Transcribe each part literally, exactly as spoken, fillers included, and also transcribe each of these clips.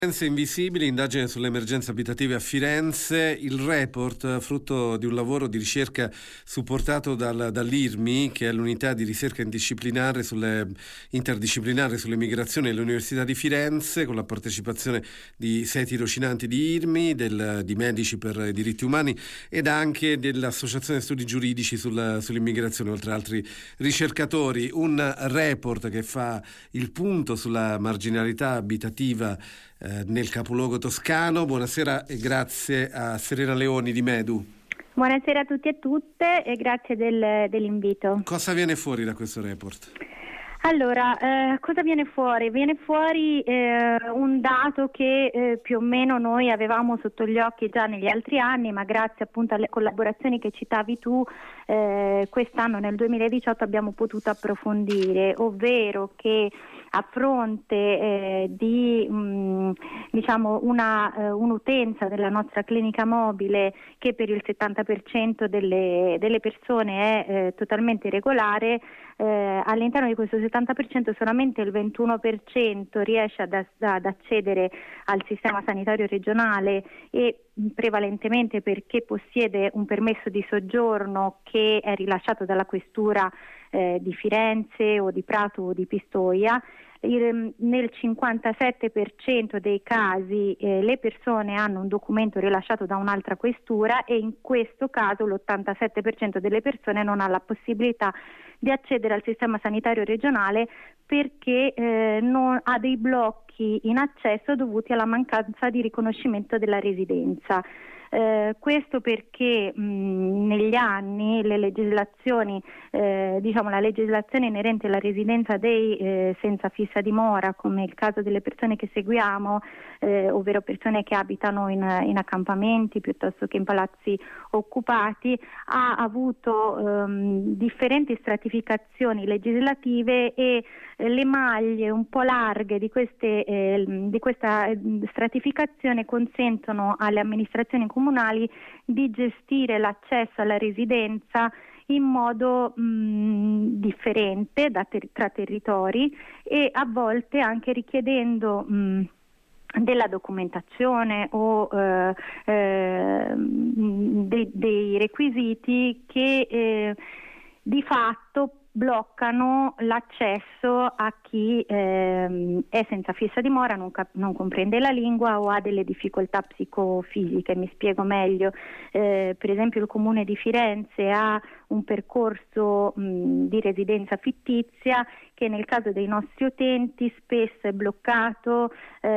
Violenze invisibili, indagine sulle emergenze abitative a Firenze. Il report, frutto di un lavoro di ricerca supportato dal, dall'I R M I, che è l'unità di ricerca interdisciplinare sulle, interdisciplinare sulle migrazioni all'Università di Firenze, con la partecipazione di sei tirocinanti di I R M I, del, di Medici per i diritti umani ed anche dell'Associazione Studi Giuridici sul, sull'immigrazione, oltre ad altri ricercatori. Un report che fa il punto sulla marginalità abitativa nel capoluogo toscano. Buonasera e grazie a Serena Leoni di Medu. Buonasera a tutti e tutte e grazie del, dell'invito. Cosa viene fuori da questo report? Allora, eh, cosa viene fuori? Viene fuori eh, un dato che eh, più o meno noi avevamo sotto gli occhi già negli altri anni, ma grazie appunto alle collaborazioni che citavi tu, eh, quest'anno nel duemiladiciotto abbiamo potuto approfondire, ovvero che a fronte eh, di mh, diciamo una, eh, un'utenza della nostra clinica mobile che per il settanta per cento delle, delle persone è eh, totalmente irregolare, eh, all'interno di questo settanta per cento solamente il ventuno per cento riesce ad, ad accedere al sistema sanitario regionale e prevalentemente perché possiede un permesso di soggiorno che è rilasciato dalla questura eh, di Firenze o di Prato o di Pistoia. Nel cinquantasette per cento dei casi eh, le persone hanno un documento rilasciato da un'altra questura e in questo caso l'ottantasette per cento delle persone non ha la possibilità di accedere al sistema sanitario regionale perché eh, non ha dei blocchi in accesso dovuti alla mancanza di riconoscimento della residenza. Eh, questo perché mh, negli anni le legislazioni, eh, diciamo la legislazione inerente alla residenza dei eh, senza fissa dimora, come il caso delle persone che seguiamo, eh, ovvero persone che abitano in, in accampamenti piuttosto che in palazzi occupati, ha avuto ehm, differenti stratificazioni legislative e eh, le maglie un po' larghe di, queste, eh, di questa stratificazione consentono alle amministrazioni comunali di gestire l'accesso alla residenza in modo mh, differente da ter- tra territori e a volte anche richiedendo mh, della documentazione o eh, eh, de- dei requisiti che eh, di fatto bloccano l'accesso a chi ehm, è senza fissa dimora, non, cap- non comprende la lingua o ha delle difficoltà psicofisiche. Mi spiego meglio. Eh, per esempio il Comune di Firenze ha un percorso mh, di residenza fittizia che nel caso dei nostri utenti spesso è bloccato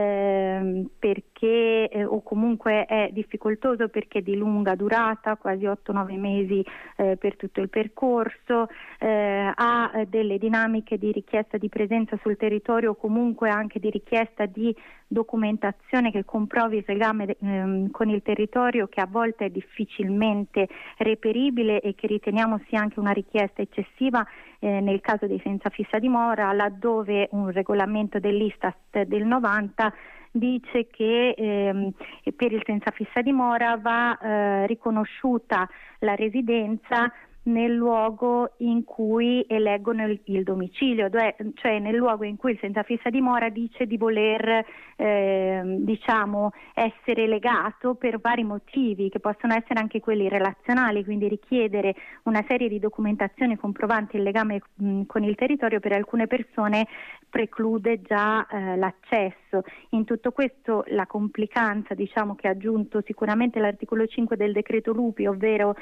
ehm, perché eh, o comunque è difficoltoso perché è di lunga durata, quasi otto nove mesi eh, per tutto il percorso, eh, ha eh, delle dinamiche di richiesta di presenza sul territorio o comunque anche di richiesta di documentazione che comprovi il legame ehm, con il territorio, che a volte è difficilmente reperibile e che riteniamo sia anche una richiesta eccessiva eh, nel caso dei senza fissa dimora, laddove un regolamento dell'Istat del novanta dice che ehm, per il senza fissa dimora va eh, riconosciuta la residenza nel luogo in cui eleggono il, il domicilio, cioè nel luogo in cui il senza fissa dimora dice di voler eh, diciamo essere legato per vari motivi che possono essere anche quelli relazionali, quindi richiedere una serie di documentazioni comprovanti il legame mh, con il territorio per alcune persone preclude già eh, l'accesso. In tutto questo la complicanza diciamo che ha aggiunto sicuramente l'articolo cinque del decreto Lupi, ovvero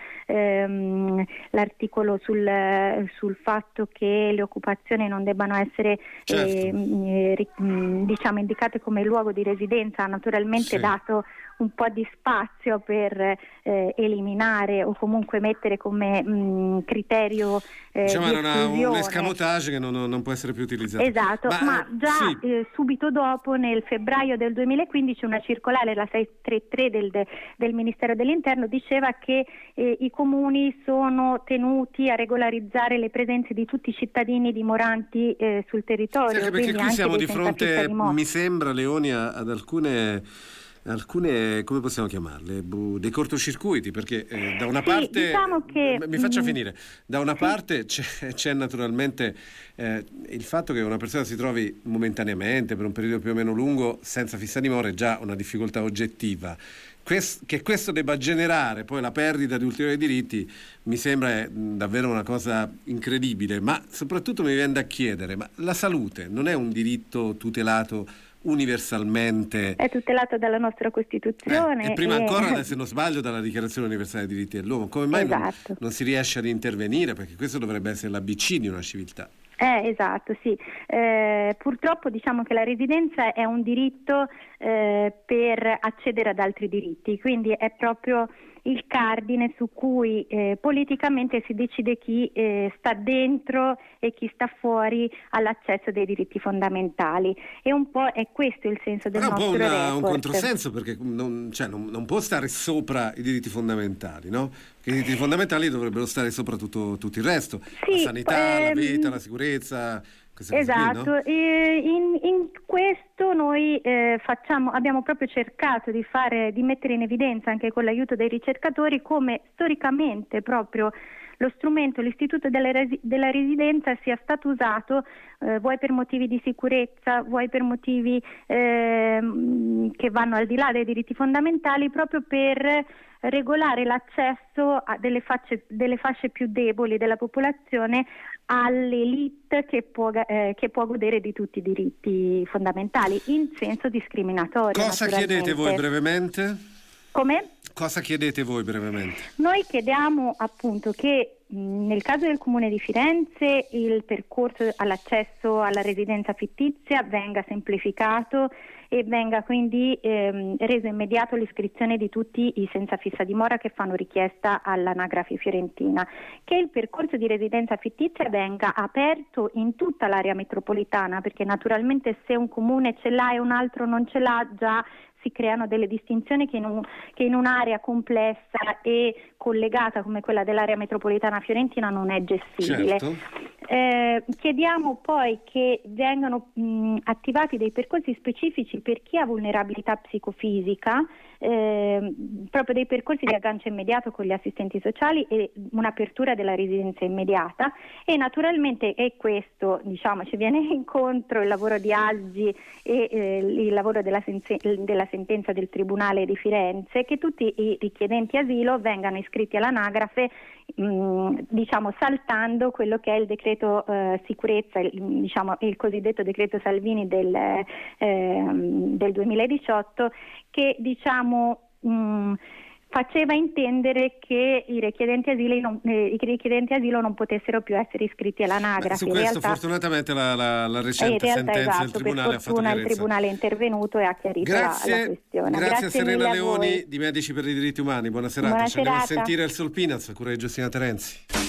ehm, l'articolo sul, sul fatto che le occupazioni non debbano essere certo. eh, eh, diciamo indicate come luogo di residenza, ha naturalmente sì. dato un po' di spazio per eh, eliminare o comunque mettere come mh, criterio eh, diciamo di era esclusione. un escamotage che non, non può essere più utilizzato. Esatto, ma, ma già sì. eh, subito dopo, nel febbraio del duemilaquindici, una circolare, la seicentotrentatré del, del Ministero dell'Interno, diceva che eh, i comuni sono tenuti a regolarizzare le presenze di tutti i cittadini dimoranti eh, sul territorio. Sì, perché qui anche siamo di senza fronte, fissa dimora. mi sembra, Leoni, ad alcune alcune, come possiamo chiamarle, dei cortocircuiti, perché eh, da una sì, parte diciamo che, mi faccia mm, finire, da una sì. parte c'è, c'è naturalmente eh, il fatto che una persona si trovi momentaneamente per un periodo più o meno lungo senza fissa dimora è già una difficoltà oggettiva. Quest, che questo debba generare poi la perdita di ulteriori diritti mi sembra eh, davvero una cosa incredibile, ma soprattutto mi viene da chiedere, ma la salute non è un diritto tutelato universalmente? È tutelato dalla nostra Costituzione. Eh, e prima e... ancora, se non sbaglio, dalla Dichiarazione Universale dei Diritti dell'Uomo. Come mai esatto. non, non si riesce ad intervenire? Perché questo dovrebbe essere l'A B C di una civiltà. Eh, esatto, sì. Eh, purtroppo diciamo che la residenza è un diritto eh, per accedere ad altri diritti, quindi è proprio il cardine su cui eh, politicamente si decide chi eh, sta dentro e chi sta fuori all'accesso dei diritti fondamentali, e un po' è questo il senso del Però nostro è un po' una, report. un controsenso, perché non, cioè, non, non può stare sopra i diritti fondamentali, no? Perché i diritti fondamentali dovrebbero stare sopra tutto, tutto il resto, Sì, la sanità, ehm, la vita, la sicurezza, queste cose qui, esatto, no? e in, in questo noi eh, facciamo, abbiamo proprio cercato di fare, di mettere in evidenza anche con l'aiuto dei ricercatori come storicamente proprio lo strumento, l'istituto della, resi- della residenza sia stato usato eh, vuoi per motivi di sicurezza, vuoi per motivi eh, che vanno al di là dei diritti fondamentali, proprio per regolare l'accesso a delle, facce, delle fasce più deboli della popolazione all'elite che può, eh, che può godere di tutti i diritti fondamentali in senso discriminatorio. Cosa chiedete voi brevemente? Come? Cosa chiedete voi brevemente? Noi chiediamo appunto che mh, nel caso del Comune di Firenze il percorso all'accesso alla residenza fittizia venga semplificato e venga quindi ehm, reso immediato l'iscrizione di tutti i senza fissa dimora che fanno richiesta all'anagrafe fiorentina, che il percorso di residenza fittizia venga aperto in tutta l'area metropolitana, perché naturalmente se un comune ce l'ha e un altro non ce l'ha, già si creano delle distinzioni che in, un, che in un'area complessa e collegata come quella dell'area metropolitana fiorentina non è gestibile. Certo. Eh, chiediamo poi che vengano mh, attivati dei percorsi specifici per chi ha vulnerabilità psicofisica, eh, proprio dei percorsi di aggancio immediato con gli assistenti sociali e un'apertura della residenza immediata, e naturalmente è questo, diciamo, ci viene incontro il lavoro di Aggi e eh, il lavoro della, senze- della sentenza del Tribunale di Firenze, che tutti i richiedenti asilo vengano iscritti all'anagrafe, mh, diciamo saltando quello che è il decreto eh, sicurezza, il, diciamo il cosiddetto decreto Salvini del, eh, del duemiladiciotto, che diciamo mh, faceva intendere che i richiedenti asilo non, eh, i richiedenti asilo non potessero più essere iscritti all'anagrafe. Su questo in realtà, fortunatamente la, la, la recente in realtà, sentenza esatto, del Tribunale per ha fatto fortuna chiarezza. il Tribunale è intervenuto e ha chiarito grazie, la, la questione. Grazie, grazie a Serena a Leoni voi. di Medici per i Diritti Umani, buona serata. Buona Ci andiamo a serata. sentire il Solpinaz a cura di Giustina Terenzi.